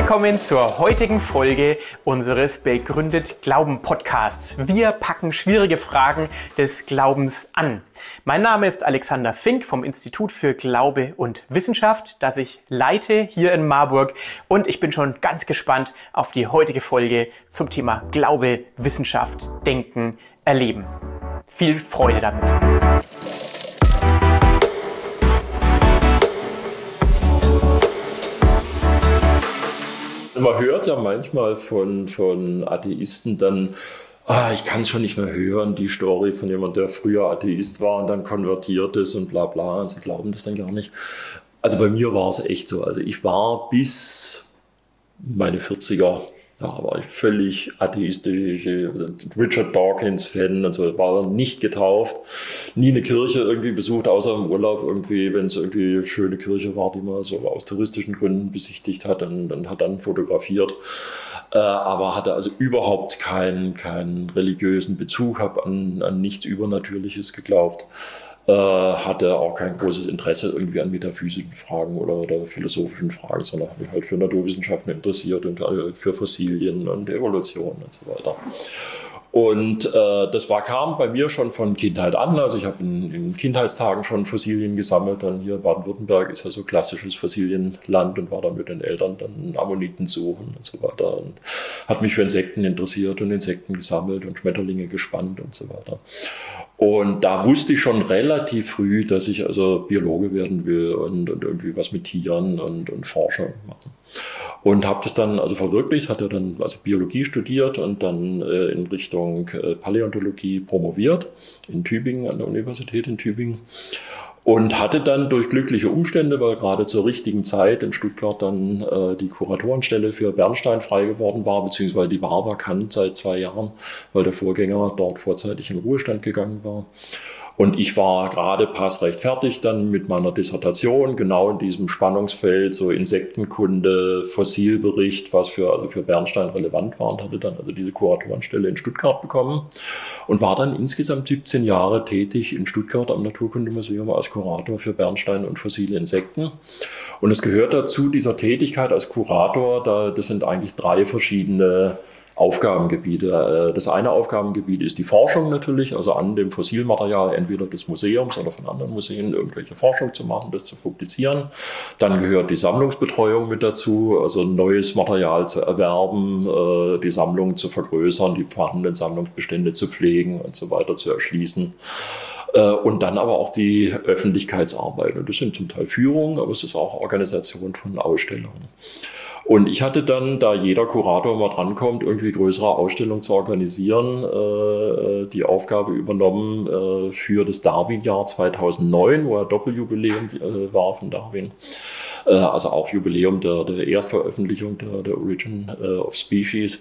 Willkommen zur heutigen Folge unseres Begründet Glauben Podcasts. Wir packen schwierige Fragen des Glaubens an. Mein Name ist Alexander Fink vom Institut für Glaube und Wissenschaft, das ich leite hier in Marburg, und ich bin schon ganz gespannt auf die heutige Folge zum Thema Glaube, Wissenschaft, Denken, Erleben. Viel Freude damit! Man hört ja manchmal von Atheisten dann, ich kann es schon nicht mehr hören, die Story von jemandem, der früher Atheist war und dann konvertiert ist und bla bla, und sie glauben das dann gar nicht. Also bei mir war es echt so. Also ich war bis meine 40er, war ich völlig atheistisch, Richard Dawkins-Fan und so, war nicht getauft, nie eine Kirche irgendwie besucht, außer im Urlaub irgendwie, wenn es irgendwie eine schöne Kirche war, die man so aus touristischen Gründen besichtigt hat, und hat dann fotografiert. Aber hatte also überhaupt keinen religiösen Bezug, habe an nichts Übernatürliches geglaubt. Hatte auch kein großes Interesse irgendwie an metaphysischen Fragen oder philosophischen Fragen, sondern habe mich halt für Naturwissenschaften interessiert und für Fossilien und Evolution und so weiter. Und das kam bei mir schon von Kindheit an. Also ich habe in Kindheitstagen schon Fossilien gesammelt. Dann hier Baden-Württemberg ist ja so klassisches Fossilienland, und war dann mit den Eltern dann Ammoniten suchen und so weiter. Und hat mich für Insekten interessiert und Insekten gesammelt und Schmetterlinge gespannt und so weiter. Und da wusste ich schon relativ früh, dass ich also Biologe werden will und irgendwie was mit Tieren und Forschung machen. Und habe das dann also verwirklicht, hatte dann also Biologie studiert und dann in Richtung Paläontologie promoviert in Tübingen, an der Universität in Tübingen. Und hatte dann durch glückliche Umstände, weil gerade zur richtigen Zeit in Stuttgart dann die Kuratorenstelle für Bernstein frei geworden war, beziehungsweise die war vakant seit 2 Jahren, weil der Vorgänger dort vorzeitig in Ruhestand gegangen war. Und ich war gerade passrecht fertig dann mit meiner Dissertation, genau in diesem Spannungsfeld, so Insektenkunde, Fossilbericht, was für Bernstein relevant war, und hatte dann also diese Kuratorenstelle in Stuttgart bekommen und war dann insgesamt 17 Jahre tätig in Stuttgart am Naturkundemuseum als Kurator für Bernstein und fossile Insekten. Und es gehört dazu, dieser Tätigkeit als Kurator, das sind eigentlich 3 verschiedene Aufgabengebiete. Das eine Aufgabengebiet ist die Forschung natürlich, also an dem Fossilmaterial entweder des Museums oder von anderen Museen irgendwelche Forschung zu machen, das zu publizieren. Dann gehört die Sammlungsbetreuung mit dazu, also neues Material zu erwerben, die Sammlung zu vergrößern, die vorhandenen Sammlungsbestände zu pflegen und so weiter zu erschließen. Und dann aber auch die Öffentlichkeitsarbeit. Und das sind zum Teil Führungen, aber es ist auch Organisation von Ausstellungen. Und ich hatte dann, da jeder Kurator mal drankommt, irgendwie größere Ausstellungen zu organisieren, die Aufgabe übernommen für das Darwin-Jahr 2009, wo ja Doppeljubiläum war von Darwin. Also auch Jubiläum der Erstveröffentlichung der Origin of Species.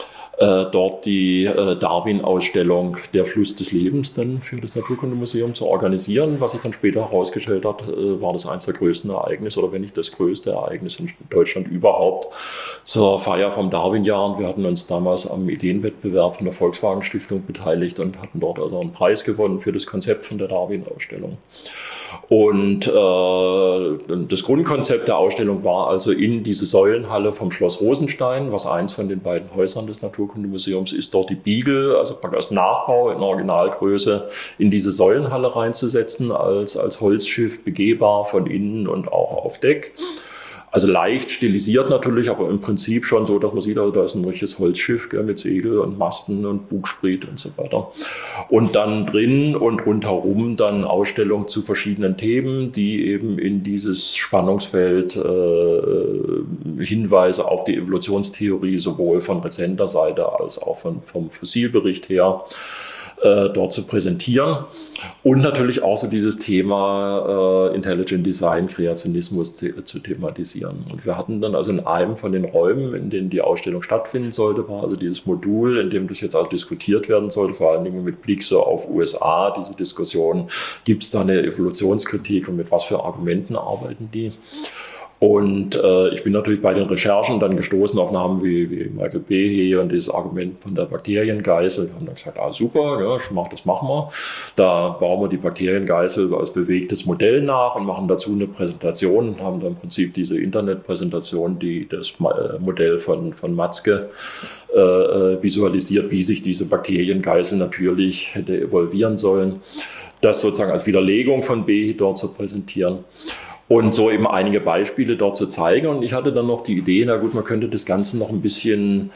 Dort die Darwin-Ausstellung Der Fluss des Lebens dann für das Naturkundemuseum zu organisieren. Was sich dann später herausgestellt hat, war das eines der größten Ereignisse, oder wenn nicht das größte Ereignis in Deutschland überhaupt, zur Feier vom Darwin-Jahr. Wir hatten uns damals am Ideenwettbewerb von der Volkswagen Stiftung beteiligt und hatten dort also einen Preis gewonnen für das Konzept von der Darwin-Ausstellung. Und das Grundkonzept der Ausstellung war also in diese Säulenhalle vom Schloss Rosenstein, was eins von den beiden Häusern des Naturkundemuseums ist, dort die Beagle, also praktisch Nachbau in Originalgröße, in diese Säulenhalle reinzusetzen, als Holzschiff begehbar von innen und auch auf Deck. Also leicht stilisiert natürlich, aber im Prinzip schon so, dass man sieht, also da ist ein richtiges Holzschiff, gell, mit Segel und Masten und Bugspriet und so weiter. Und dann drin und rundherum dann Ausstellungen zu verschiedenen Themen, die eben in dieses Spannungsfeld Hinweise auf die Evolutionstheorie sowohl von rezenter Seite als auch vom Fossilbericht her dort zu präsentieren, und natürlich auch so dieses Thema Intelligent Design, Kreationismus zu thematisieren. Und wir hatten dann also in einem von den Räumen, in denen die Ausstellung stattfinden sollte, war also dieses Modul, in dem das jetzt auch diskutiert werden sollte, vor allen Dingen mit Blick so auf USA, diese Diskussion, gibt es da eine Evolutionskritik und mit was für Argumenten arbeiten die? Und ich bin natürlich bei den Recherchen dann gestoßen auf Namen wie Michael Behe und dieses Argument von der Bakteriengeißel. Wir haben dann gesagt, super, ja, das machen wir. Da bauen wir die Bakteriengeißel als bewegtes Modell nach und machen dazu eine Präsentation. Haben dann im Prinzip diese Internetpräsentation, die das Modell von Matzke visualisiert, wie sich diese Bakteriengeißel natürlich hätte evolvieren sollen. Das sozusagen als Widerlegung von Behe dort zu präsentieren. Und so eben einige Beispiele dort zu zeigen. Und ich hatte dann noch die Idee, na gut, man könnte das Ganze noch ein bisschen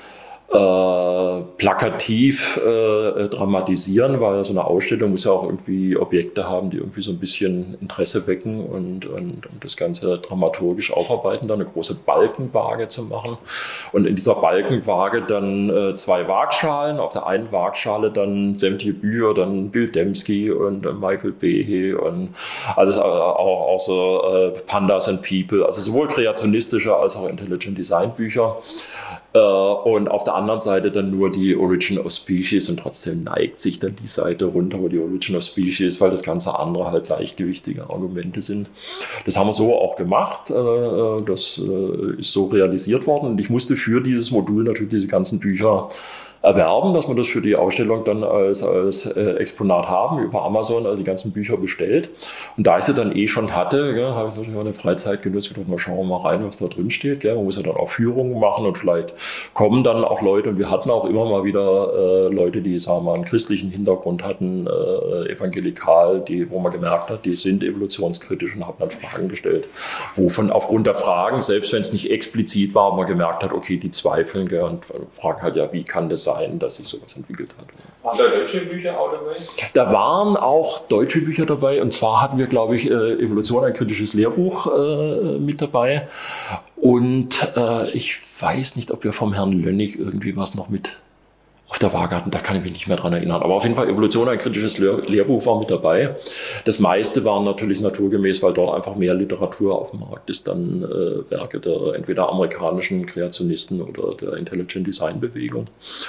plakativ dramatisieren, weil so eine Ausstellung muss ja auch irgendwie Objekte haben, die irgendwie so ein bisschen Interesse wecken und das Ganze dramaturgisch aufarbeiten, dann eine große Balkenwaage zu machen. Und in dieser Balkenwaage dann 2 Waagschalen, auf der einen Waagschale dann sämtliche Bücher, dann Bill Dembski und Michael Behe und alles auch so Pandas and People, also sowohl kreationistische als auch Intelligent Design Bücher. Und auf der anderen Seite dann nur die Origin of Species und trotzdem neigt sich dann die Seite runter, wo die Origin of Species, weil das ganze andere halt gleichgewichtige Argumente sind. Das haben wir so auch gemacht, das ist so realisiert worden und ich musste für dieses Modul natürlich diese ganzen Bücher erwerben, dass wir das für die Ausstellung dann als Exponat haben, über Amazon, also die ganzen Bücher bestellt. Und da ich sie dann schon hatte, habe ich natürlich meine Freizeit genutzt, gedacht, mal schauen wir mal rein, was da drin steht. Man muss ja dann auch Führungen machen und vielleicht kommen dann auch Leute, und wir hatten auch immer mal wieder Leute, die, sagen wir mal, einen christlichen Hintergrund hatten, evangelikal, wo man gemerkt hat, die sind evolutionskritisch und haben dann Fragen gestellt, wovon aufgrund der Fragen, selbst wenn es nicht explizit war, man gemerkt hat, okay, die zweifeln und fragen halt, ja, wie kann das sein, dass sich sowas entwickelt hat. Waren da deutsche Bücher auch dabei? Da waren auch deutsche Bücher dabei und zwar hatten wir, glaube ich, Evolution, ein kritisches Lehrbuch mit dabei und ich weiß nicht, ob wir vom Herrn Lönnig irgendwie was noch mit auf der Waage hatten, da kann ich mich nicht mehr dran erinnern. Aber auf jeden Fall Evolution, ein kritisches Lehrbuch war mit dabei. Das meiste waren natürlich naturgemäß, weil dort einfach mehr Literatur auf dem Markt ist, dann Werke der entweder amerikanischen Kreationisten oder der Intelligent Design Bewegung.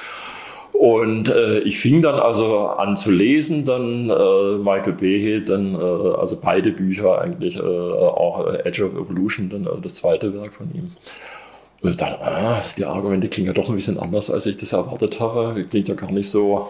Und ich fing dann also an zu lesen, dann Michael Behe, dann also beide Bücher eigentlich, auch Edge of Evolution, dann das zweite Werk von ihm. Und dann, die Argumente klingen ja doch ein bisschen anders, als ich das erwartet habe. Klingt ja gar nicht so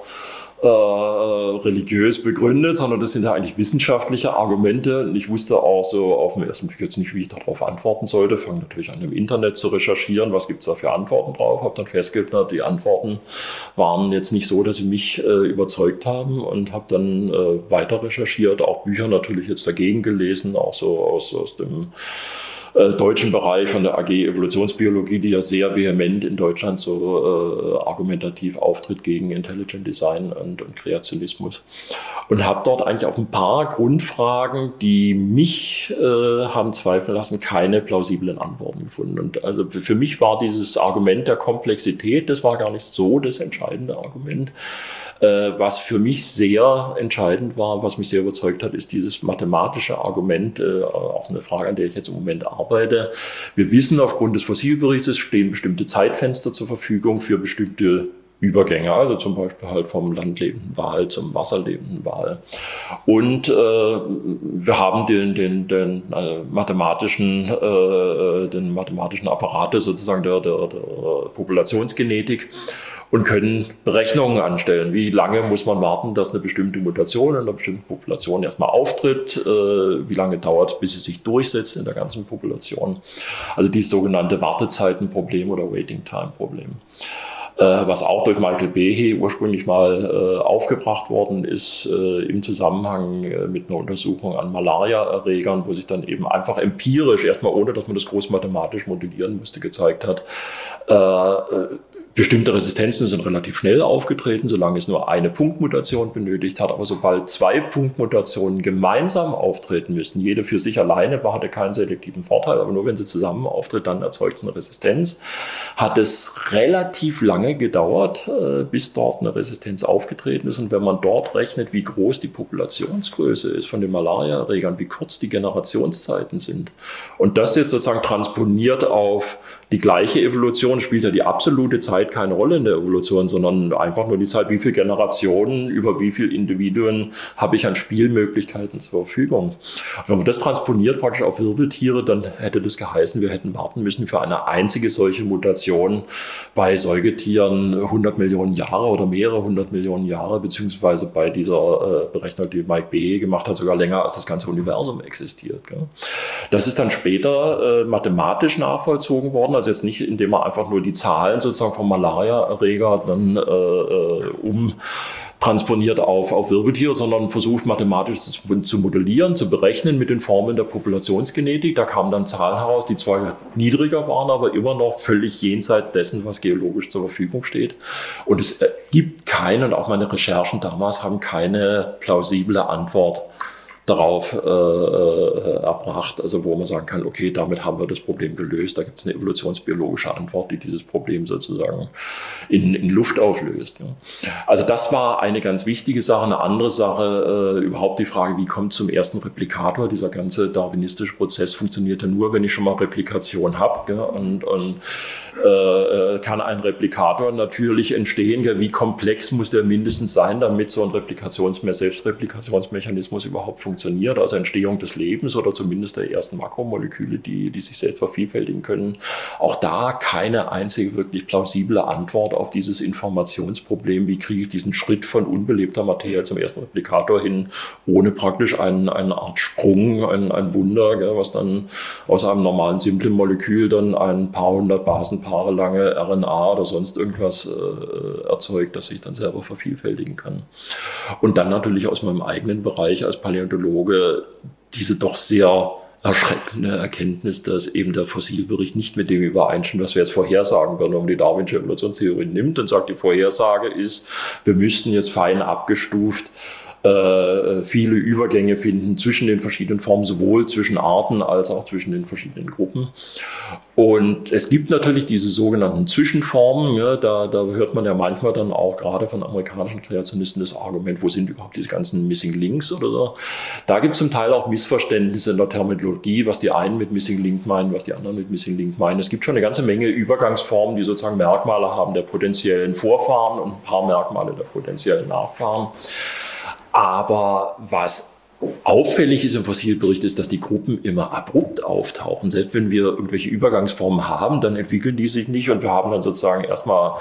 religiös begründet, sondern das sind ja eigentlich wissenschaftliche Argumente. Und ich wusste auch so auf den ersten Blick jetzt nicht, wie ich darauf antworten sollte. Fange natürlich an, im Internet zu recherchieren, was gibt es da für Antworten drauf. Habe dann festgestellt, die Antworten waren jetzt nicht so, dass sie mich überzeugt haben und habe dann weiter recherchiert, auch Bücher natürlich jetzt dagegen gelesen, auch so aus dem deutschen Bereich von der AG Evolutionsbiologie, die ja sehr vehement in Deutschland so argumentativ auftritt gegen Intelligent Design und Kreationismus. Und habe dort eigentlich auf ein paar Grundfragen, die mich haben zweifeln lassen, keine plausiblen Antworten gefunden. Und also für mich war dieses Argument der Komplexität, das war gar nicht so das entscheidende Argument. Was für mich sehr entscheidend war, was mich sehr überzeugt hat, ist dieses mathematische Argument, auch eine Frage, an der ich jetzt im Moment arbeite. Wir wissen, aufgrund des Fossilberichts stehen bestimmte Zeitfenster zur Verfügung für bestimmte Übergänge, also zum Beispiel halt vom landlebenden Wal zum wasserlebenden Wal. Und wir haben den mathematischen Apparat sozusagen der Populationsgenetik und können Berechnungen anstellen. Wie lange muss man warten, dass eine bestimmte Mutation in einer bestimmten Population erstmal auftritt? Wie lange dauert es, bis sie sich durchsetzt in der ganzen Population? Also dieses sogenannte Wartezeitenproblem oder Waiting-Time-Problem. Was auch durch Michael Behe ursprünglich mal aufgebracht worden ist im Zusammenhang mit einer Untersuchung an Malaria-Erregern, wo sich dann eben einfach empirisch, erstmal ohne dass man das groß mathematisch modellieren musste, gezeigt hat, bestimmte Resistenzen sind relativ schnell aufgetreten, solange es nur eine Punktmutation benötigt hat. Aber sobald 2 Punktmutationen gemeinsam auftreten müssen, jede für sich alleine hatte keinen selektiven Vorteil, aber nur wenn sie zusammen auftritt, dann erzeugt es eine Resistenz. Hat es relativ lange gedauert, bis dort eine Resistenz aufgetreten ist. Und wenn man dort rechnet, wie groß die Populationsgröße ist von den Malaria-Erregern, wie kurz die Generationszeiten sind, und das jetzt sozusagen transponiert auf die gleiche Evolution, spielt ja die absolute Zeit Zeit keine Rolle in der Evolution, sondern einfach nur die Zeit, wie viele Generationen, über wie viele Individuen habe ich an Spielmöglichkeiten zur Verfügung. Und wenn man das transponiert praktisch auf Wirbeltiere, dann hätte das geheißen, wir hätten warten müssen für eine einzige solche Mutation bei Säugetieren 100 Millionen Jahre oder mehrere 100 Millionen Jahre, beziehungsweise bei dieser Berechnung, die Mike Behe gemacht hat, sogar länger als das ganze Universum existiert. Gell? Das ist dann später mathematisch nachvollzogen worden, also jetzt nicht, indem man einfach nur die Zahlen sozusagen vom Malaria-Erreger dann transponiert auf Wirbeltiere, sondern versucht mathematisch zu modellieren, zu berechnen mit den Formeln der Populationsgenetik. Da kamen dann Zahlen heraus, die zwar niedriger waren, aber immer noch völlig jenseits dessen, was geologisch zur Verfügung steht. Und es gibt keine, und auch meine Recherchen damals haben keine plausible Antwort darauf erbracht, also wo man sagen kann, okay, damit haben wir das Problem gelöst. Da gibt es eine evolutionsbiologische Antwort, die dieses Problem sozusagen in Luft auflöst. Ne? Also das war eine ganz wichtige Sache. Eine andere Sache, überhaupt die Frage, wie kommt zum ersten Replikator? Dieser ganze darwinistische Prozess funktioniert ja nur, wenn ich schon mal Replikation habe. Und kann ein Replikator natürlich entstehen. Gell? Wie komplex muss der mindestens sein, damit so ein Selbstreplikationsmechanismus überhaupt funktioniert? Also Entstehung des Lebens oder zumindest der ersten Makromoleküle, die sich selbst vervielfältigen können. Auch da keine einzige wirklich plausible Antwort auf dieses Informationsproblem. Wie kriege ich diesen Schritt von unbelebter Materie zum ersten Replikator hin, ohne praktisch eine Art Sprung, ein Wunder, gell, was dann aus einem normalen, simplen Molekül dann ein paar hundert Basenpaare lange RNA oder sonst irgendwas erzeugt, das sich dann selber vervielfältigen kann. Und dann natürlich aus meinem eigenen Bereich als Paläontologe diese doch sehr erschreckende Erkenntnis, dass eben der Fossilbericht nicht mit dem übereinstimmt, was wir jetzt vorhersagen würden. Wenn man die Darwinsche Evolutionstheorie nimmt und sagt, die Vorhersage ist, wir müssten jetzt fein abgestuft viele Übergänge finden zwischen den verschiedenen Formen, sowohl zwischen Arten als auch zwischen den verschiedenen Gruppen. Und es gibt natürlich diese sogenannten Zwischenformen, ja, da hört man ja manchmal dann auch gerade von amerikanischen Kreationisten das Argument, wo sind überhaupt diese ganzen Missing Links oder so. Da gibt es zum Teil auch Missverständnisse in der Terminologie, was die einen mit Missing Link meinen, was die anderen mit Missing Link meinen. Es gibt schon eine ganze Menge Übergangsformen, die sozusagen Merkmale haben der potenziellen Vorfahren und ein paar Merkmale der potenziellen Nachfahren. Aber was auffällig ist im Fossilbericht ist, dass die Gruppen immer abrupt auftauchen. Selbst wenn wir irgendwelche Übergangsformen haben, dann entwickeln die sich nicht und wir haben dann sozusagen erstmal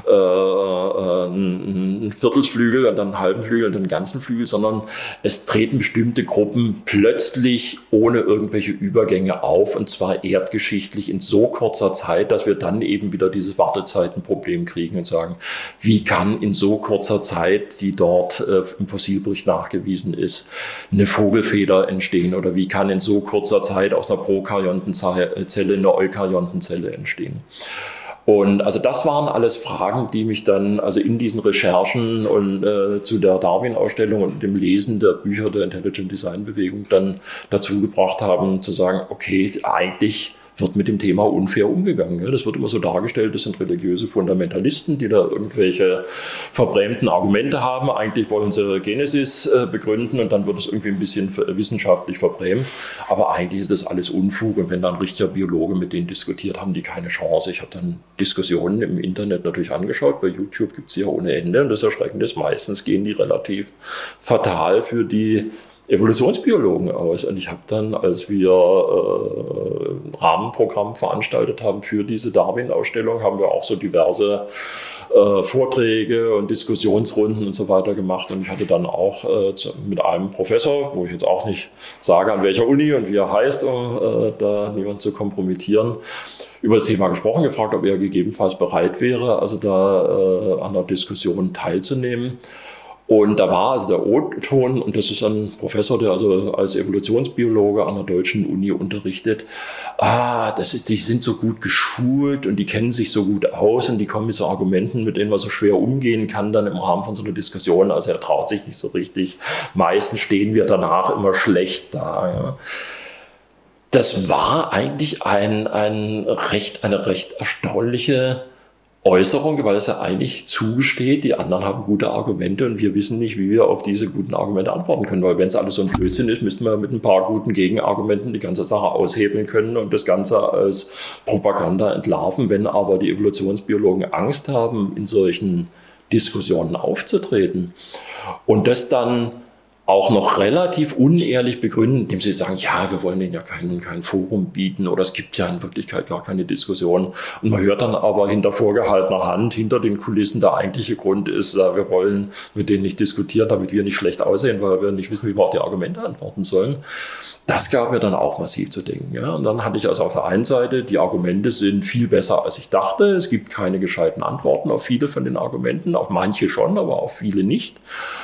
einen Viertelflügel und dann einen halben Flügel und dann einen ganzen Flügel, sondern es treten bestimmte Gruppen plötzlich ohne irgendwelche Übergänge auf, und zwar erdgeschichtlich in so kurzer Zeit, dass wir dann eben wieder dieses Wartezeitenproblem kriegen und sagen, wie kann in so kurzer Zeit, die dort im Fossilbericht nachgewiesen ist, eine Vogelfeder entstehen, oder wie kann in so kurzer Zeit aus einer Prokaryontenzelle eine Eukaryontenzelle entstehen. Und also das waren alles Fragen, die mich dann also in diesen Recherchen und zu der Darwin-Ausstellung und dem Lesen der Bücher der Intelligent Design-Bewegung dann dazu gebracht haben, zu sagen, okay, eigentlich wird mit dem Thema unfair umgegangen. Das wird immer so dargestellt, das sind religiöse Fundamentalisten, die da irgendwelche verbrämten Argumente haben. Eigentlich wollen sie Genesis begründen und dann wird es irgendwie ein bisschen wissenschaftlich verbrämt. Aber eigentlich ist das alles Unfug, und wenn dann ein richtiger Biologe mit denen diskutiert, haben die keine Chance. Ich habe dann Diskussionen im Internet natürlich angeschaut. Bei YouTube gibt es sie ja ohne Ende, und das Erschreckende ist, meistens gehen die relativ fatal für die Evolutionsbiologen aus. Und ich habe dann, als wir Rahmenprogramm veranstaltet haben für diese Darwin-Ausstellung, haben wir auch so diverse Vorträge und Diskussionsrunden und so weiter gemacht. Und ich hatte dann auch mit einem Professor, wo ich jetzt auch nicht sage, an welcher Uni und wie er heißt, um da niemanden zu kompromittieren, über das Thema gesprochen, gefragt, ob er gegebenenfalls bereit wäre, also da an der Diskussion teilzunehmen. Und da war also der O-Ton, und das ist ein Professor, der also als Evolutionsbiologe an der deutschen Uni unterrichtet. Die sind so gut geschult und die kennen sich so gut aus und die kommen mit so Argumenten, mit denen man so schwer umgehen kann dann im Rahmen von so einer Diskussion. Also er traut sich nicht so richtig. Meistens stehen wir danach immer schlecht da. Ja. Das war eigentlich eine recht erstaunliche Äußerung, weil es ja eigentlich zugesteht, die anderen haben gute Argumente und wir wissen nicht, wie wir auf diese guten Argumente antworten können. Weil wenn es alles so ein Blödsinn ist, müssten wir mit ein paar guten Gegenargumenten die ganze Sache aushebeln können und das Ganze als Propaganda entlarven. Wenn aber die Evolutionsbiologen Angst haben, in solchen Diskussionen aufzutreten und das dann auch noch relativ unehrlich begründen, indem sie sagen, ja, wir wollen denen ja kein Forum bieten oder es gibt ja in Wirklichkeit gar keine Diskussion. Und man hört dann aber hinter vorgehaltener Hand, hinter den Kulissen, der eigentliche Grund ist, wir wollen mit denen nicht diskutieren, damit wir nicht schlecht aussehen, weil wir nicht wissen, wie wir auf die Argumente antworten sollen. Das gab mir dann auch massiv zu denken. Ja. Und dann hatte ich also auf der einen Seite, die Argumente sind viel besser, als ich dachte. Es gibt keine gescheiten Antworten auf viele von den Argumenten, auf manche schon, aber auf viele nicht.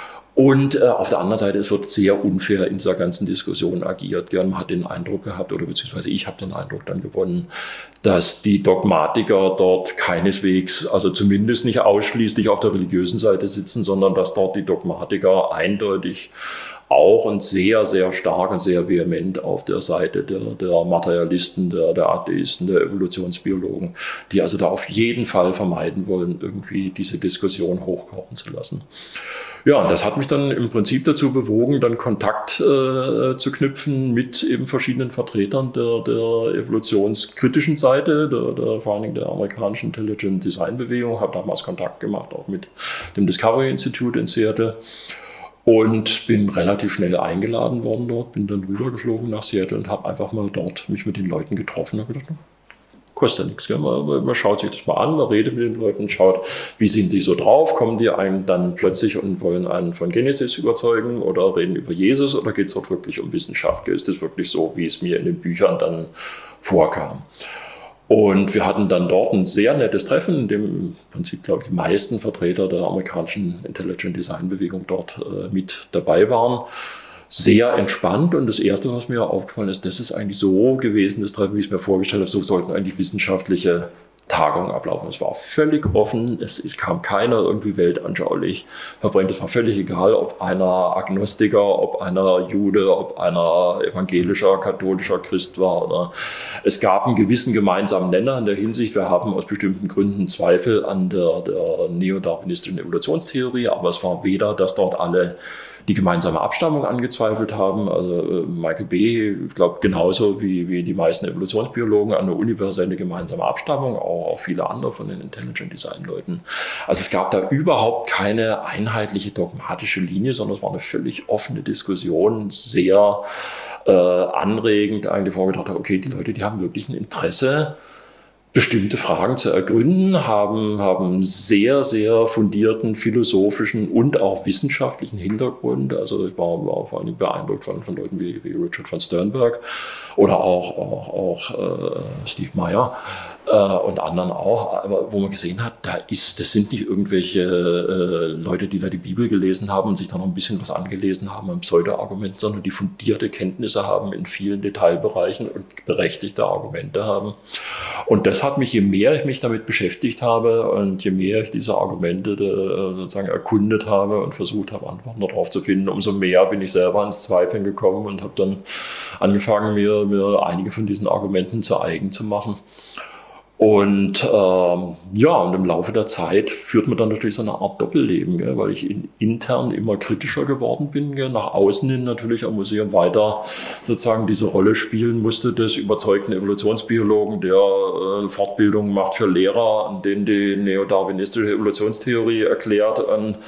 Und auf der anderen Seite, es wird sehr unfair in dieser ganzen Diskussion agiert. Man hat den Eindruck gehabt, oder beziehungsweise ich habe den Eindruck dann gewonnen, dass die Dogmatiker dort keineswegs, also zumindest nicht ausschließlich auf der religiösen Seite sitzen, sondern dass dort die Dogmatiker eindeutig auch und sehr, sehr stark und sehr vehement auf der Seite der Materialisten, der Atheisten, der Evolutionsbiologen, die also da auf jeden Fall vermeiden wollen, irgendwie diese Diskussion hochkochen zu lassen. Ja, und das hat mich dann im Prinzip dazu bewogen, dann Kontakt zu knüpfen mit eben verschiedenen Vertretern der evolutionskritischen Seite, vor allen Dingen der amerikanischen Intelligent Design Bewegung. Habe damals Kontakt gemacht auch mit dem Discovery Institute in Seattle. Und bin relativ schnell eingeladen worden dort, bin dann rübergeflogen nach Seattle und habe einfach mal dort mich mit den Leuten getroffen und gedacht, kostet ja nichts. Gell? Man schaut sich das mal an, man redet mit den Leuten, schaut, wie sind die so drauf, kommen die einen dann plötzlich und wollen einen von Genesis überzeugen oder reden über Jesus oder geht es dort wirklich um Wissenschaft? Ist das wirklich so, wie es mir in den Büchern dann vorkam? Und wir hatten dann dort ein sehr nettes Treffen, in dem im Prinzip, glaube ich, die meisten Vertreter der amerikanischen Intelligent Design Bewegung dort mit dabei waren. Sehr entspannt und das Erste, was mir aufgefallen ist, das ist eigentlich so gewesen, das Treffen, wie ich es mir vorgestellt habe, so sollten eigentlich wissenschaftliche Tagungen ablaufen. Es war völlig offen, es kam keiner irgendwie weltanschaulich verbrennt. Es war völlig egal, ob einer Agnostiker, ob einer Jude, ob einer evangelischer, katholischer Christ war. Oder es gab einen gewissen gemeinsamen Nenner in der Hinsicht, wir haben aus bestimmten Gründen Zweifel an der neodarwinistischen Evolutionstheorie, aber es war weder, dass dort alle die gemeinsame Abstammung angezweifelt haben. Also Michael B., ich glaube, genauso wie die meisten Evolutionsbiologen, eine universelle gemeinsame Abstammung, auch viele andere von den Intelligent Design Leuten. Also es gab da überhaupt keine einheitliche dogmatische Linie, sondern es war eine völlig offene Diskussion, sehr anregend eigentlich vorgedacht, okay, die Leute, die haben wirklich ein Interesse, bestimmte Fragen zu ergründen, haben sehr, sehr fundierten philosophischen und auch wissenschaftlichen Hintergrund. Also ich war vor allem beeindruckt von Leuten wie Richard von Sternberg oder auch Steve Meyer und anderen auch, aber wo man gesehen hat, das sind nicht irgendwelche Leute, die da die Bibel gelesen haben und sich da noch ein bisschen was angelesen haben an Pseudo-Argumenten, sondern die fundierte Kenntnisse haben in vielen Detailbereichen und berechtigte Argumente haben. Und das hat mich, je mehr ich mich damit beschäftigt habe und je mehr ich diese Argumente sozusagen erkundet habe und versucht habe, Antworten darauf zu finden, umso mehr bin ich selber ins Zweifeln gekommen und habe dann angefangen, mir einige von diesen Argumenten zu eigen zu machen. Und und im Laufe der Zeit führt man dann natürlich so eine Art Doppelleben, gell, weil ich intern immer kritischer geworden bin, gell, nach außen hin natürlich am Museum weiter sozusagen diese Rolle spielen musste des überzeugten Evolutionsbiologen, der Fortbildungen macht für Lehrer, an denen die neodarwinistische Evolutionstheorie erklärt.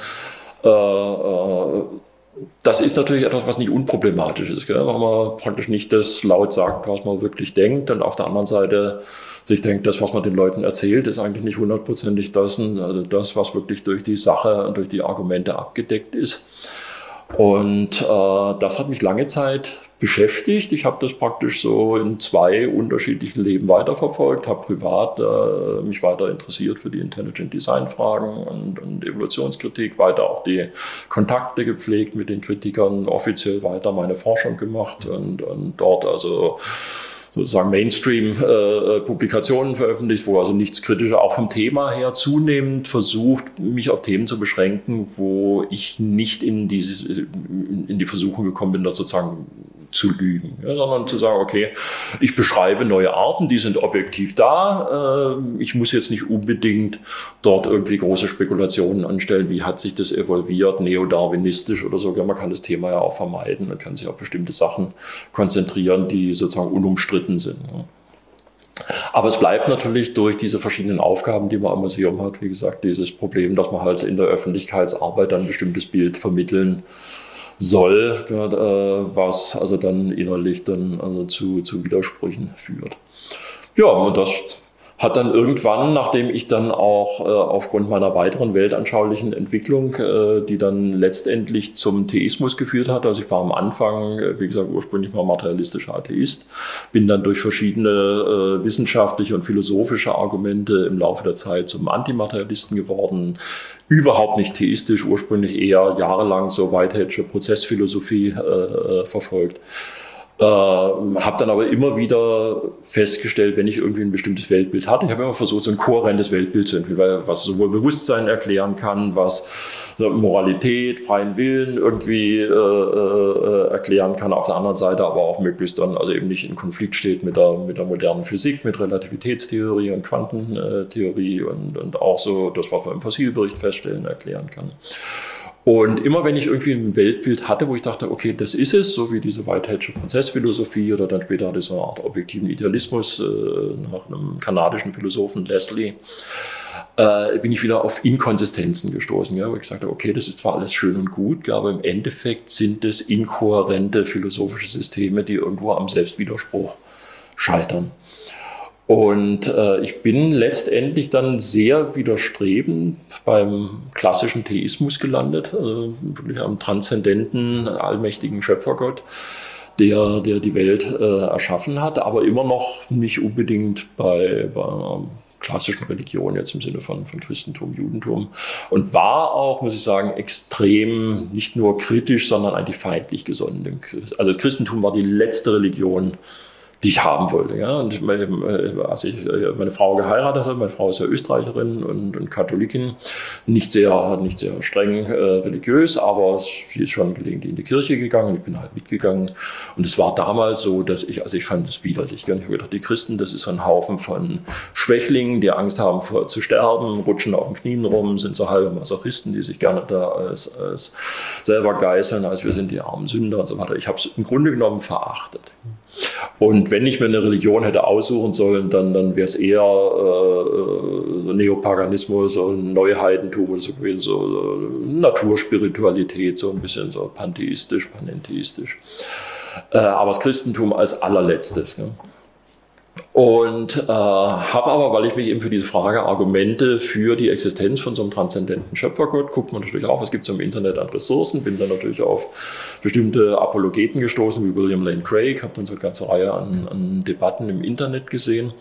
Das ist natürlich etwas, was nicht unproblematisch ist, gell? Weil man praktisch nicht das laut sagt, was man wirklich denkt. Und auf der anderen Seite sich denkt, das, was man den Leuten erzählt, ist eigentlich nicht hundertprozentig das, was wirklich durch die Sache und durch die Argumente abgedeckt ist. Und das hat mich lange Zeit beschäftigt. Ich habe das praktisch so in 2 unterschiedlichen Leben weiterverfolgt, habe privat mich weiter interessiert für die Intelligent Design Fragen und Evolutionskritik, weiter auch die Kontakte gepflegt mit den Kritikern, offiziell weiter meine Forschung gemacht und dort also sozusagen Mainstream-Publikationen veröffentlicht, wo also nichts Kritisches, auch vom Thema her zunehmend versucht, mich auf Themen zu beschränken, wo ich nicht in die Versuchung gekommen bin, das sozusagen zu lügen, ja, sondern zu sagen, okay, ich beschreibe neue Arten, die sind objektiv da, ich muss jetzt nicht unbedingt dort irgendwie große Spekulationen anstellen, wie hat sich das evolviert, neodarwinistisch oder so. Ja, man kann das Thema ja auch vermeiden, man kann sich auf bestimmte Sachen konzentrieren, die sozusagen unumstritten sind. Ja. Aber es bleibt natürlich durch diese verschiedenen Aufgaben, die man am Museum hat, wie gesagt, dieses Problem, dass man halt in der Öffentlichkeitsarbeit dann ein bestimmtes Bild vermitteln soll, was also dann innerlich dann also zu Widersprüchen führt. Ja, und das hat dann irgendwann, nachdem ich dann auch aufgrund meiner weiteren weltanschaulichen Entwicklung, die dann letztendlich zum Theismus geführt hat, also ich war am Anfang, wie gesagt, ursprünglich mal materialistischer Atheist, bin dann durch verschiedene wissenschaftliche und philosophische Argumente im Laufe der Zeit zum Antimaterialisten geworden, überhaupt nicht theistisch, ursprünglich eher jahrelang so Whiteheadsche Prozessphilosophie verfolgt. Habe dann aber immer wieder festgestellt, wenn ich irgendwie ein bestimmtes Weltbild hatte, ich habe immer versucht, so ein kohärentes Weltbild zu entwickeln, was sowohl Bewusstsein erklären kann, was Moralität, freien Willen irgendwie erklären kann, auf der anderen Seite aber auch möglichst dann also eben nicht in Konflikt steht mit der modernen Physik, mit Relativitätstheorie und Quantentheorie und auch so das, was man im Fossilbericht feststellen, erklären kann. Und immer wenn ich irgendwie ein Weltbild hatte, wo ich dachte, okay, das ist es, so wie diese Whiteheadsche Prozessphilosophie oder dann später diese Art objektiven Idealismus nach einem kanadischen Philosophen Leslie, bin ich wieder auf Inkonsistenzen gestoßen, ja, wo ich gesagt habe, okay, das ist zwar alles schön und gut, aber im Endeffekt sind es inkohärente philosophische Systeme, die irgendwo am Selbstwiderspruch scheitern. Und ich bin letztendlich dann sehr widerstrebend beim klassischen Theismus gelandet, wirklich am transzendenten, allmächtigen Schöpfergott, der die Welt erschaffen hat, aber immer noch nicht unbedingt bei einer klassischen Religion, jetzt im Sinne von Christentum, Judentum. Und war auch, muss ich sagen, extrem nicht nur kritisch, sondern eigentlich feindlich gesonnen. Also das Christentum war die letzte Religion, die ich haben wollte. Ja. Und als ich meine Frau geheiratet habe, meine Frau ist ja Österreicherin und Katholikin, nicht sehr streng religiös, aber sie ist schon gelegentlich in die Kirche gegangen, ich bin halt mitgegangen. Und es war damals so, dass ich fand es widerlich. Ich habe gedacht, die Christen, das ist so ein Haufen von Schwächlingen, die Angst haben zu sterben, rutschen auf den Knien rum, sind so halbe Masochisten, die sich gerne da als selber geißeln, als wir sind die armen Sünder und so weiter. Ich habe es im Grunde genommen verachtet. Und wenn ich mir eine Religion hätte aussuchen sollen, dann wäre es eher so Neopaganismus, so Neuheidentum oder so gewesen, so Naturspiritualität, so ein bisschen so pantheistisch, panentheistisch. Aber das Christentum als allerletztes. Ne? Und habe aber, weil ich mich eben für diese Frage Argumente für die Existenz von so einem transzendenten Schöpfergott, guckt man natürlich auch, was gibt es im Internet an Ressourcen, bin dann natürlich auf bestimmte Apologeten gestoßen, wie William Lane Craig, habe dann so eine ganze Reihe an Debatten im Internet gesehen.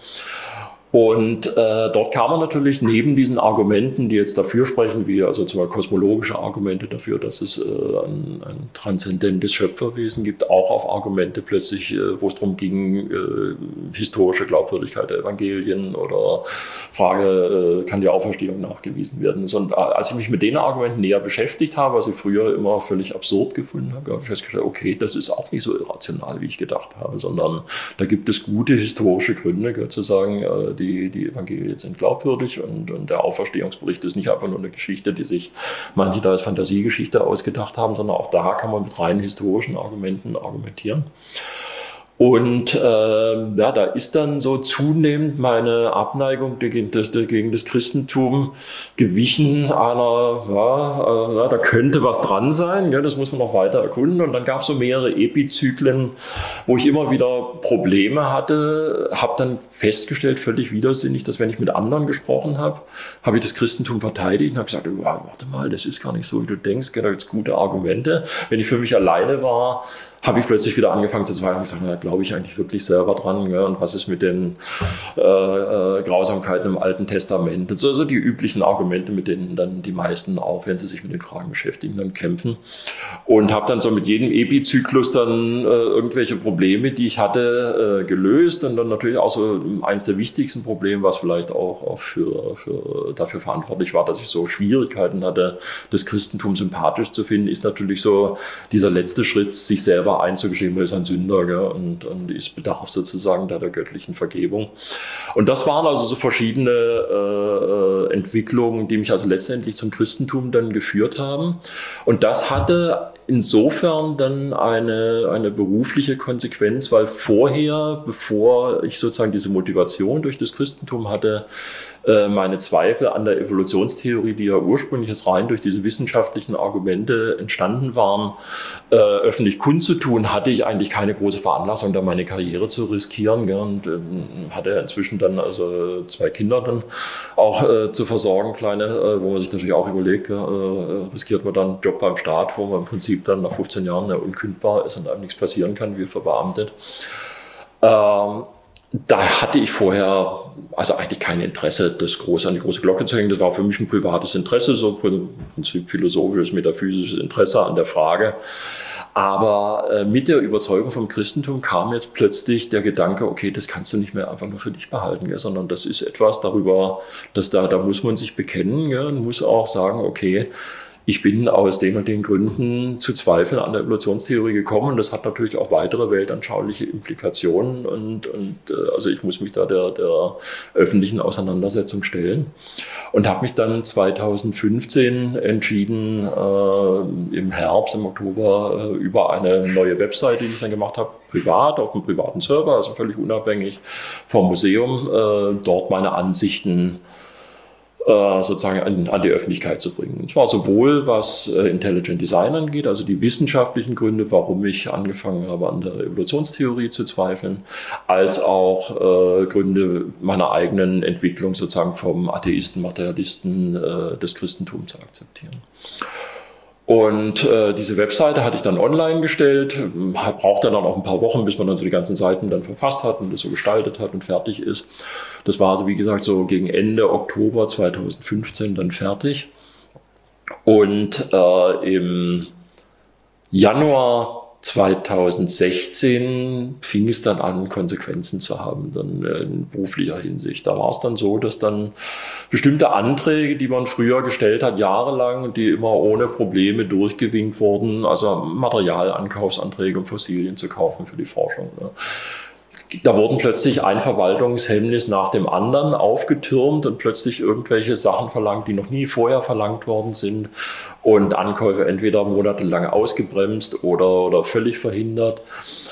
Und dort kam man natürlich neben diesen Argumenten, die jetzt dafür sprechen, wie also zum Beispiel kosmologische Argumente dafür, dass es ein transzendentes Schöpferwesen gibt, auch auf Argumente plötzlich, wo es darum ging, historische Glaubwürdigkeit der Evangelien oder Frage, kann die Auferstehung nachgewiesen werden. Und als ich mich mit den Argumenten näher beschäftigt habe, was ich früher immer völlig absurd gefunden habe, habe ich festgestellt, okay, das ist auch nicht so irrational, wie ich gedacht habe, sondern da gibt es gute historische Gründe, zu sagen, die Evangelien sind glaubwürdig und der Auferstehungsbericht ist nicht einfach nur eine Geschichte, die sich manche da als Fantasiegeschichte ausgedacht haben, sondern auch da kann man mit rein historischen Argumenten argumentieren. Und da ist dann so zunehmend meine Abneigung gegen das Christentum gewichen da könnte was dran sein, ja, das muss man noch weiter erkunden. Und dann gab es so mehrere Epizyklen, wo ich immer wieder Probleme hatte, habe dann festgestellt, völlig widersinnig, dass wenn ich mit anderen gesprochen habe, habe ich das Christentum verteidigt und habe gesagt, warte mal, das ist gar nicht so, wie du denkst, da gibt es gute Argumente. Wenn ich für mich alleine war, habe ich plötzlich wieder angefangen zu zweifeln und gesagt, glaube ich eigentlich wirklich selber dran, ja, und was ist mit den Grausamkeiten im Alten Testament. Und so die üblichen Argumente, mit denen dann die meisten auch, wenn sie sich mit den Fragen beschäftigen, dann kämpfen. Und habe dann so mit jedem Epizyklus dann irgendwelche Probleme, die ich hatte, gelöst. Und dann natürlich auch so eins der wichtigsten Probleme, was vielleicht auch dafür verantwortlich war, dass ich so Schwierigkeiten hatte, das Christentum sympathisch zu finden, ist natürlich so dieser letzte Schritt, sich selber einzugestehen, man ist ein Sünder, gell, und ist bedarf sozusagen der göttlichen Vergebung. Und das waren also so verschiedene Entwicklungen, die mich also letztendlich zum Christentum dann geführt haben. Und das hatte insofern dann eine berufliche Konsequenz, weil vorher, bevor ich sozusagen diese Motivation durch das Christentum hatte, meine Zweifel an der Evolutionstheorie, die ja ursprünglich jetzt rein durch diese wissenschaftlichen Argumente entstanden waren, öffentlich kundzutun, hatte ich eigentlich keine große Veranlassung, da meine Karriere zu riskieren. Gell, und hatte inzwischen dann also 2 Kinder dann auch zu versorgen, kleine, wo man sich natürlich auch überlegt, riskiert man dann einen Job beim Staat, wo man im Prinzip dann nach 15 Jahren unkündbar ist und einem nichts passieren kann, wie verbeamtet. Da hatte ich vorher also eigentlich kein Interesse, das groß an die große Glocke zu hängen. Das war für mich ein privates Interesse, so im Prinzip philosophisches, metaphysisches Interesse an der Frage. Aber mit der Überzeugung vom Christentum kam jetzt plötzlich der Gedanke, okay, das kannst du nicht mehr einfach nur für dich behalten, gell, sondern das ist etwas darüber, dass da muss man sich bekennen, gell, und muss auch sagen, okay, ich bin aus den und den Gründen zu Zweifeln an der Evolutionstheorie gekommen und das hat natürlich auch weitere weltanschauliche Implikationen und also ich muss mich da der öffentlichen Auseinandersetzung stellen und habe mich dann 2015 entschieden, im Herbst, im Oktober, über eine neue Webseite, die ich dann gemacht habe, privat, auf einem privaten Server, also völlig unabhängig vom Museum, dort meine Ansichten sozusagen an die Öffentlichkeit zu bringen. Und zwar sowohl was Intelligent Design angeht, also die wissenschaftlichen Gründe, warum ich angefangen habe, an der Evolutionstheorie zu zweifeln, als auch Gründe meiner eigenen Entwicklung sozusagen vom Atheisten, Materialisten des Christentums zu akzeptieren. Und diese Webseite hatte ich dann online gestellt, brauchte dann auch ein paar Wochen, bis man dann so die ganzen Seiten dann verfasst hat und das so gestaltet hat und fertig ist. Das war also, wie gesagt, so gegen Ende Oktober 2015 dann fertig. Und im Januar 2016 fing es dann an, Konsequenzen zu haben, dann in beruflicher Hinsicht. Da war es dann so, dass dann bestimmte Anträge, die man früher gestellt hat, jahrelang, die immer ohne Probleme durchgewinkt wurden, also Materialankaufsanträge, um Fossilien zu kaufen für die Forschung, ne. Da wurden plötzlich ein Verwaltungshemmnis nach dem anderen aufgetürmt und plötzlich irgendwelche Sachen verlangt, die noch nie vorher verlangt worden sind und Ankäufe entweder monatelang ausgebremst oder völlig verhindert.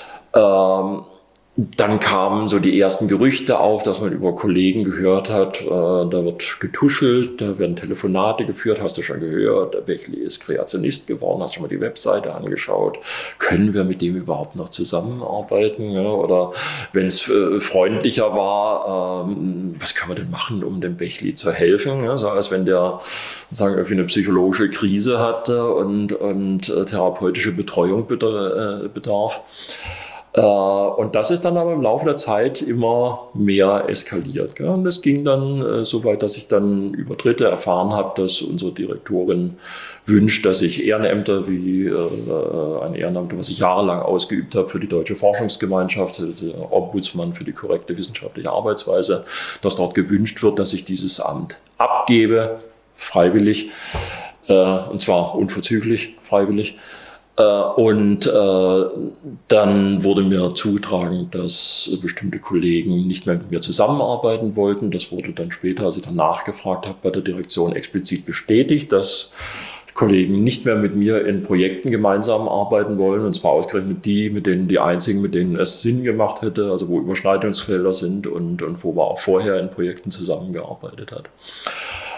Dann kamen so die ersten Gerüchte auf, dass man über Kollegen gehört hat, da wird getuschelt, da werden Telefonate geführt, hast du schon gehört, der Bechli ist Kreationist geworden, hast du schon mal die Webseite angeschaut, können wir mit dem überhaupt noch zusammenarbeiten? Ja? Oder wenn es freundlicher war, was kann man denn machen, um dem Bechli zu helfen? Ja? So als wenn der sagen, irgendwie eine psychologische Krise hatte und therapeutische Betreuung bedarf. Und das ist dann aber im Laufe der Zeit immer mehr eskaliert. Gell? Und es ging dann so weit, dass ich dann über Dritte erfahren habe, dass unsere Direktorin wünscht, dass ich Ehrenämter wie ein Ehrenamt, was ich jahrelang ausgeübt habe für die Deutsche Forschungsgemeinschaft, der Ombudsmann für die korrekte wissenschaftliche Arbeitsweise, dass dort gewünscht wird, dass ich dieses Amt abgebe, freiwillig, und zwar unverzüglich freiwillig. Und dann wurde mir zugetragen, dass bestimmte Kollegen nicht mehr mit mir zusammenarbeiten wollten. Das wurde dann später, als ich dann nachgefragt habe, bei der Direktion explizit bestätigt, dass Kollegen nicht mehr mit mir in Projekten gemeinsam arbeiten wollen. Und zwar ausgerechnet die einzigen, mit denen es Sinn gemacht hätte, also wo Überschneidungsfelder sind und wo man auch vorher in Projekten zusammengearbeitet hat.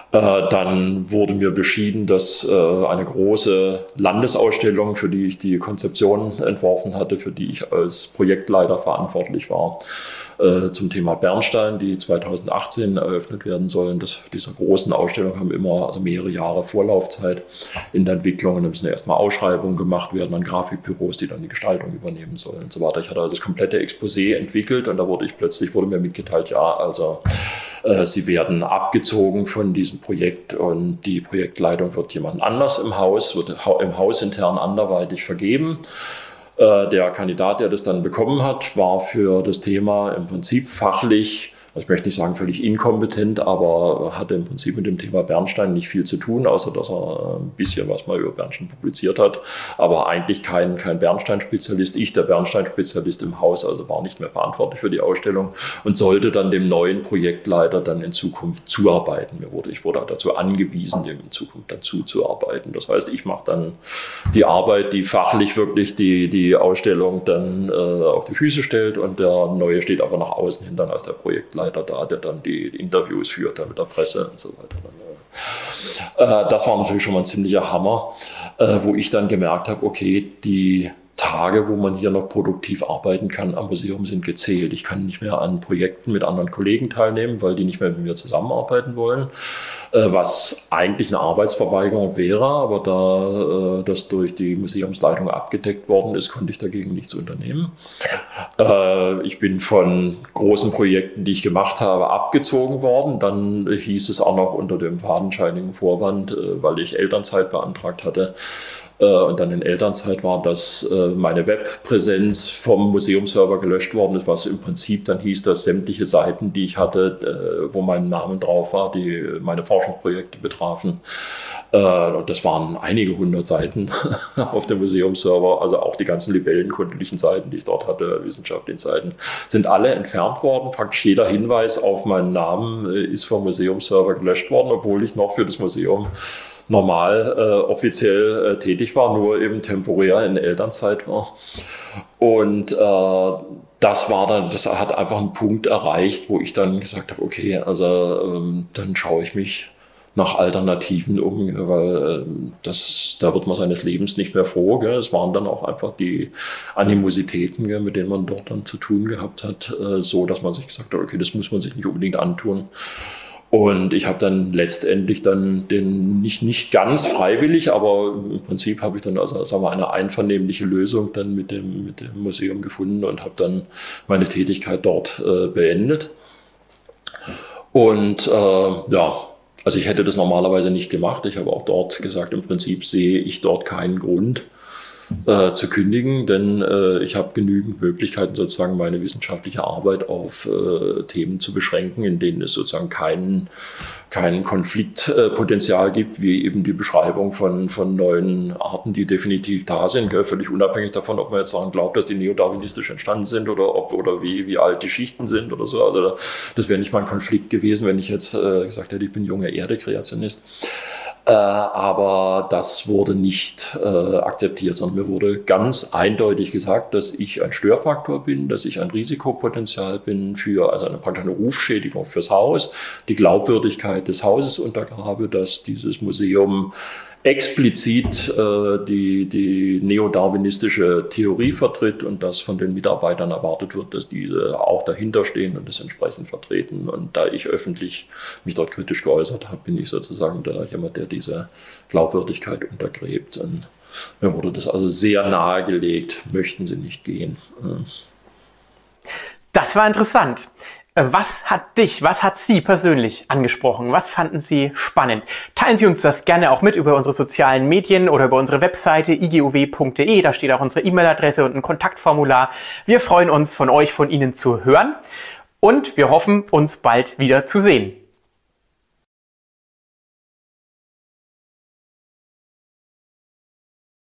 Dann wurde mir beschieden, dass eine große Landesausstellung, für die ich die Konzeption entworfen hatte, für die ich als Projektleiter verantwortlich war, zum Thema Bernstein, die 2018 eröffnet werden sollen. Diese großen Ausstellungen haben immer mehrere Jahre Vorlaufzeit in der Entwicklung. Und dann müssen erstmal Ausschreibungen gemacht werden an Grafikbüros, die dann die Gestaltung übernehmen sollen und so weiter. Ich hatte also das komplette Exposé entwickelt und da wurde mir mitgeteilt, ja, also sie werden abgezogen von diesem Projekt und die Projektleitung wird jemand anders im Haus intern anderweitig vergeben. Der Kandidat, der das dann bekommen hat, war für das Thema im Prinzip fachlich, ich möchte nicht sagen völlig inkompetent, aber hatte im Prinzip mit dem Thema Bernstein nicht viel zu tun, außer dass er ein bisschen was mal über Bernstein publiziert hat, aber eigentlich kein Bernstein-Spezialist. Ich, der Bernstein-Spezialist im Haus, also war nicht mehr verantwortlich für die Ausstellung und sollte dann dem neuen Projektleiter dann in Zukunft zuarbeiten. Ich wurde dazu angewiesen, dem in Zukunft dann zuzuarbeiten. Das heißt, ich mache dann die Arbeit, die fachlich wirklich die Ausstellung dann auf die Füße stellt und der Neue steht aber nach außen hin dann als der Projektleiter da, der dann die Interviews führt mit der Presse und so weiter. Das war natürlich schon mal ein ziemlicher Hammer, wo ich dann gemerkt habe, okay, die Tage, wo man hier noch produktiv arbeiten kann am Museum, sind gezählt. Ich kann nicht mehr an Projekten mit anderen Kollegen teilnehmen, weil die nicht mehr mit mir zusammenarbeiten wollen, was eigentlich eine Arbeitsverweigerung wäre, aber da das durch die Museumsleitung abgedeckt worden ist, konnte ich dagegen nichts unternehmen. Ich bin von großen Projekten, die ich gemacht habe, abgezogen worden. Dann hieß es auch noch unter dem fadenscheinigen Vorwand, weil ich Elternzeit beantragt hatte, und dann in Elternzeit war, dass meine Webpräsenz vom Museumsserver gelöscht worden ist, was im Prinzip dann hieß, dass sämtliche Seiten, die ich hatte, wo mein Name drauf war, die meine Forschungsprojekte betrafen, und das waren einige 100 Seiten auf dem Museumsserver, also auch die ganzen libellenkundlichen Seiten, die ich dort hatte, wissenschaftlichen Seiten, sind alle entfernt worden. Praktisch jeder Hinweis auf meinen Namen ist vom Museumsserver gelöscht worden, obwohl ich noch für das Museum normal offiziell tätig war, nur eben temporär in Elternzeit war. Und das hat einfach einen Punkt erreicht, wo ich dann gesagt habe, okay, also dann schaue ich mich nach Alternativen um, weil da wird man seines Lebens nicht mehr froh. Gell? Es waren dann auch einfach die Animositäten, gell, mit denen man dort dann zu tun gehabt hat, so dass man sich gesagt hat, okay, das muss man sich nicht unbedingt antun. Und ich habe dann letztendlich nicht ganz freiwillig, aber im Prinzip habe ich dann eine einvernehmliche Lösung dann mit dem Museum gefunden und habe dann meine Tätigkeit dort beendet. Und also ich hätte das normalerweise nicht gemacht. Ich habe auch dort gesagt, im Prinzip sehe ich dort keinen Grund zu kündigen, denn ich habe genügend Möglichkeiten, sozusagen meine wissenschaftliche Arbeit auf Themen zu beschränken, in denen es sozusagen kein Konfliktpotenzial gibt, wie eben die Beschreibung von neuen Arten, die definitiv da sind, gell? Völlig unabhängig davon, ob man jetzt daran glaubt, dass die neodarwinistisch entstanden sind oder wie alt die Schichten sind oder so. Also das wäre nicht mal ein Konflikt gewesen, wenn ich jetzt gesagt hätte, ich bin junger Erde-Kreationist. Aber das wurde nicht akzeptiert, sondern mir wurde ganz eindeutig gesagt, dass ich ein Störfaktor bin, dass ich ein Risikopotenzial bin für praktisch eine Rufschädigung fürs Haus, die Glaubwürdigkeit des Hauses untergrabe, dass dieses Museum explizit die neodarwinistische Theorie vertritt und dass von den Mitarbeitern erwartet wird, dass diese auch dahinter stehen und das entsprechend vertreten. Und da ich öffentlich mich dort kritisch geäußert habe, bin ich sozusagen jemand, der diese Glaubwürdigkeit untergräbt. Und mir wurde das also sehr nahegelegt, möchten Sie nicht gehen. Das war interessant. Was hat Sie persönlich angesprochen? Was fanden Sie spannend? Teilen Sie uns das gerne auch mit über unsere sozialen Medien oder über unsere Webseite iguw.de. Da steht auch unsere E-Mail-Adresse und ein Kontaktformular. Wir freuen uns, von Ihnen zu hören und wir hoffen, uns bald wieder zu sehen.